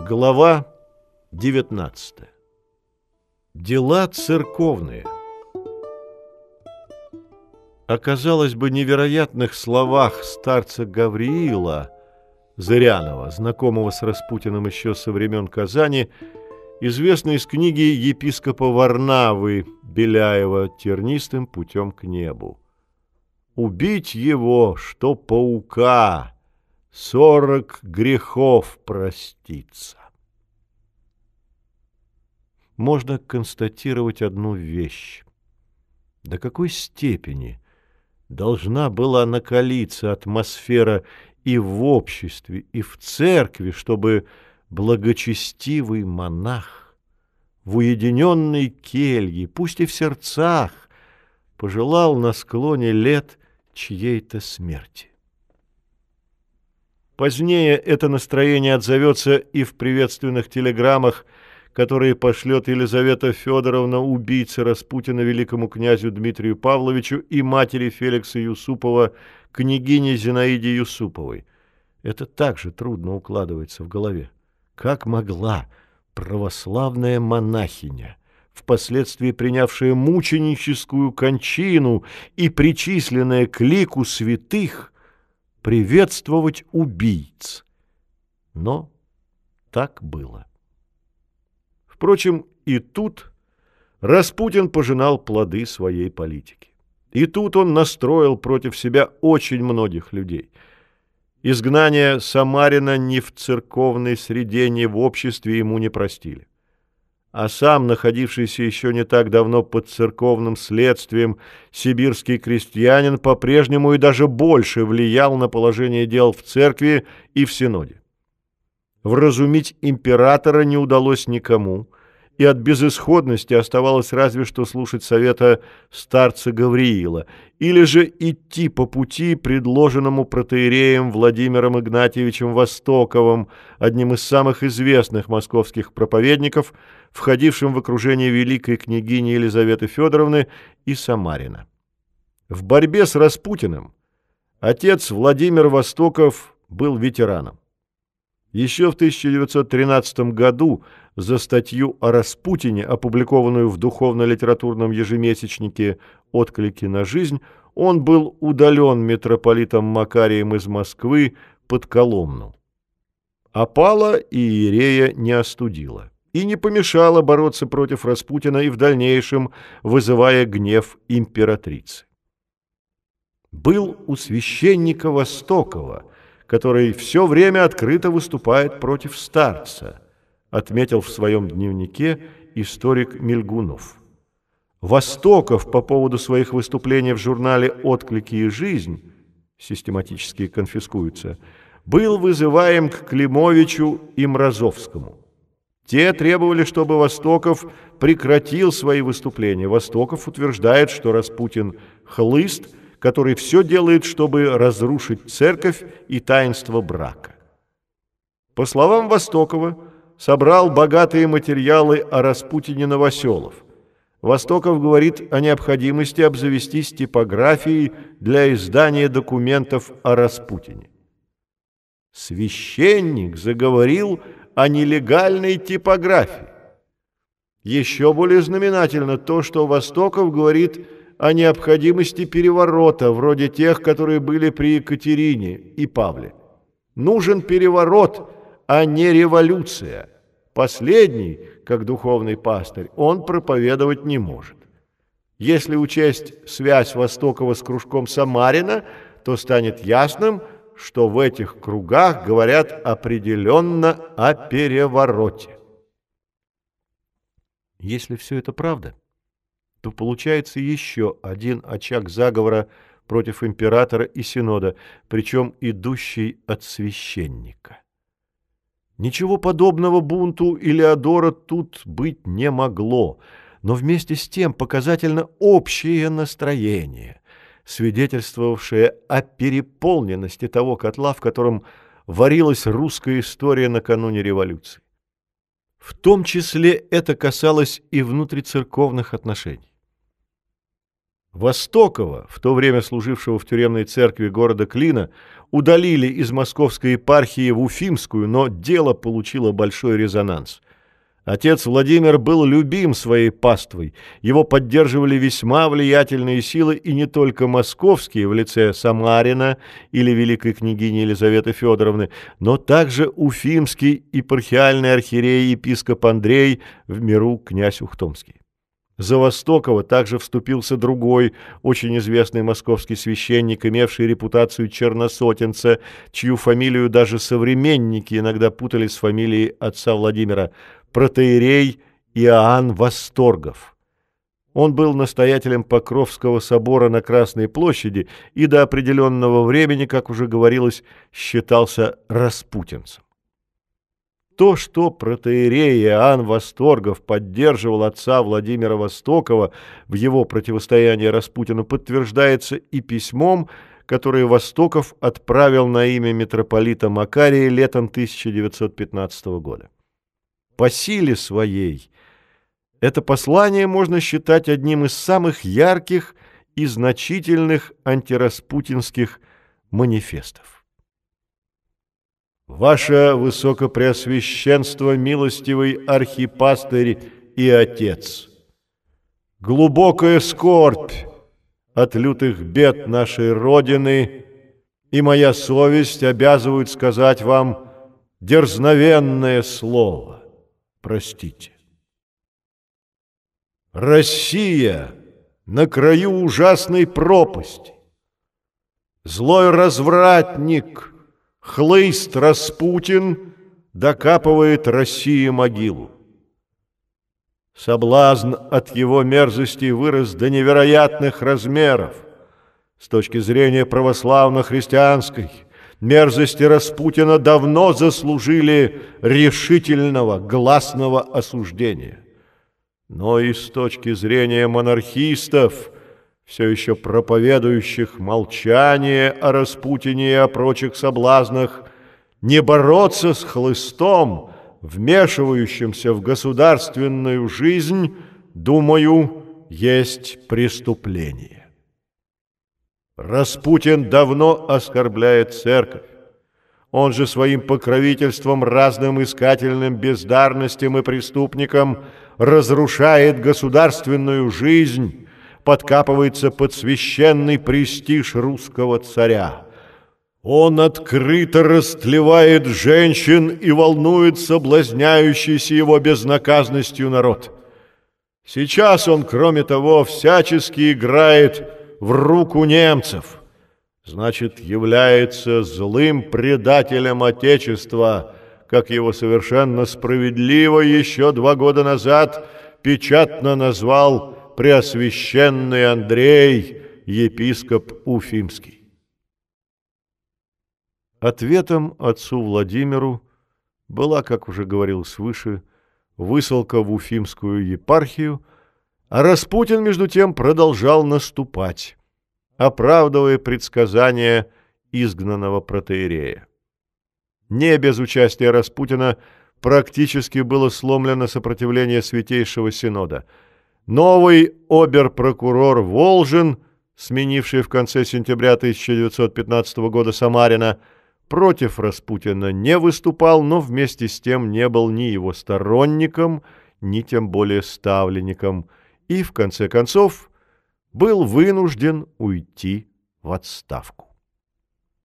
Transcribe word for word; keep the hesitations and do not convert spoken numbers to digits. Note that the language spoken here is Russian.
Глава девятнадцатая. Дела церковные. О, казалось бы, невероятных словах старца Гавриила Зырянова, знакомого с Распутиным еще со времен Казани, известно из книги епископа Варнавы Беляева «Тернистым путем к небу». «Убить его, что паука, сорок грехов проститься». Можно констатировать одну вещь. До какой степени должна была накалиться атмосфера и в обществе, и в церкви, чтобы благочестивый монах в уединенной келье, пусть и в сердцах, пожелал на склоне лет чьей-то смерти. Позднее это настроение отзовется и в приветственных телеграммах, которые пошлет Елизавета Федоровна, убийца Распутина, великому князю Дмитрию Павловичу и матери Феликса Юсупова, княгине Зинаиде Юсуповой. Это также трудно укладывается в голове. Как могла православная монахиня, впоследствии принявшая мученическую кончину и причисленная к лику святых, приветствовать убийц? Но так было. Впрочем, и тут Распутин пожинал плоды своей политики. И тут он настроил против себя очень многих людей. Изгнание Самарина ни в церковной среде, ни в обществе ему не простили. А сам, находившийся еще не так давно под церковным следствием, сибирский крестьянин по-прежнему и даже больше влиял на положение дел в церкви и в синоде. Вразумить императора не удалось никому, и от безысходности оставалось разве что слушать совета старца Гавриила, или же идти по пути, предложенному протоиереем Владимиром Игнатьевичем Востоковым, одним из самых известных московских проповедников, входившим в окружение великой княгини Елизаветы Федоровны и Самарина. В борьбе с Распутиным отец Владимир Востоков был ветераном. Еще в тысяча девятьсот тринадцатом году за статью о Распутине, опубликованную в духовно-литературном ежемесячнике «Отклики на жизнь», он был удален митрополитом Макарием из Москвы под Коломну. Опала иерея не остудила и не помешала бороться против Распутина и в дальнейшем, вызывая гнев императрицы. Был у священника Востокова, который все время открыто выступает против старца, отметил в своем дневнике историк Мельгунов. Востоков по поводу своих выступлений в журнале «Отклики и жизнь» систематически конфискуются, был вызываем к Климовичу и Мразовскому. Те требовали, чтобы Востоков прекратил свои выступления. Востоков утверждает, что Распутин – хлыст, который все делает, чтобы разрушить церковь и таинство брака. По словам Востокова, собрал богатые материалы о Распутине Новоселов. Востоков говорит о необходимости обзавестись типографией для издания документов о Распутине. Священник заговорил о нелегальной типографии. Еще более знаменательно то, что Востоков говорит о необходимости переворота, вроде тех, которые были при Екатерине и Павле. Нужен переворот, а не революция. Последний, как духовный пастырь, он проповедовать не может. Если учесть связь Востокова с кружком Самарина, то станет ясным, что в этих кругах говорят определенно о перевороте. Если все это правда, то получается еще один очаг заговора против императора и синода, причем идущий от священника. Ничего подобного бунту Илеодора тут быть не могло, но вместе с тем показательно общее настроение, свидетельствовавшее о переполненности того котла, в котором варилась русская история накануне революции. В том числе это касалось и внутрицерковных отношений. Востокова, в то время служившего в тюремной церкви города Клина, удалили из московской епархии в Уфимскую, но дело получило большой резонанс. Отец Владимир был любим своей паствой, его поддерживали весьма влиятельные силы, и не только московские в лице Самарина или великой княгини Елизаветы Федоровны, но также уфимский епархиальный архиерей епископ Андрей, в миру князь Ухтомский. За Востокова также вступился другой, очень известный московский священник, имевший репутацию черносотенца, чью фамилию даже современники иногда путали с фамилией отца Владимира, протоиерей Иоанн Восторгов. Он был настоятелем Покровского собора на Красной площади и до определенного времени, как уже говорилось, считался распутинцем. То, что протоиерей Иоанн Восторгов поддерживал отца Владимира Востокова в его противостоянии Распутину, подтверждается и письмом, которое Востоков отправил на имя митрополита Макария летом тысяча девятьсот пятнадцатого года. По силе своей это послание можно считать одним из самых ярких и значительных антираспутинских манифестов. Ваше Высокопреосвященство, милостивый архипастырь и отец, глубокая скорбь от лютых бед нашей Родины и моя совесть обязывают сказать вам дерзновенное слово. Простите. Россия на краю ужасной пропасти. Злой развратник, хлыст Распутин докапывает России могилу. Соблазн от его мерзости вырос до невероятных размеров. С точки зрения православно-христианской, мерзости Распутина давно заслужили решительного, гласного осуждения. Но и с точки зрения монархистов, все еще проповедующих молчание о Распутине и о прочих соблазнах, не бороться с хлыстом, вмешивающимся в государственную жизнь, думаю, есть преступление. Распутин давно оскорбляет церковь. Он же своим покровительством разным искательным бездарностям и преступникам разрушает государственную жизнь, подкапывается под священный престиж русского царя. Он открыто растлевает женщин и волнует соблазняющийся его безнаказанностью народ. Сейчас он, кроме того, всячески играет в руку немцев, значит, является злым предателем Отечества, как его совершенно справедливо еще два года назад печатно назвал Преосвященный Андрей, епископ Уфимский. Ответом отцу Владимиру была, как уже говорилось выше, высылка в Уфимскую епархию, а Распутин, между тем, продолжал наступать, оправдывая предсказания изгнанного протоиерея. Не без участия Распутина практически было сломлено сопротивление Святейшего Синода. Новый обер-прокурор Волжин, сменивший в конце сентября тысяча девятьсот пятнадцатого года Самарина, против Распутина не выступал, но вместе с тем не был ни его сторонником, ни тем более ставленником, и, в конце концов, был вынужден уйти в отставку.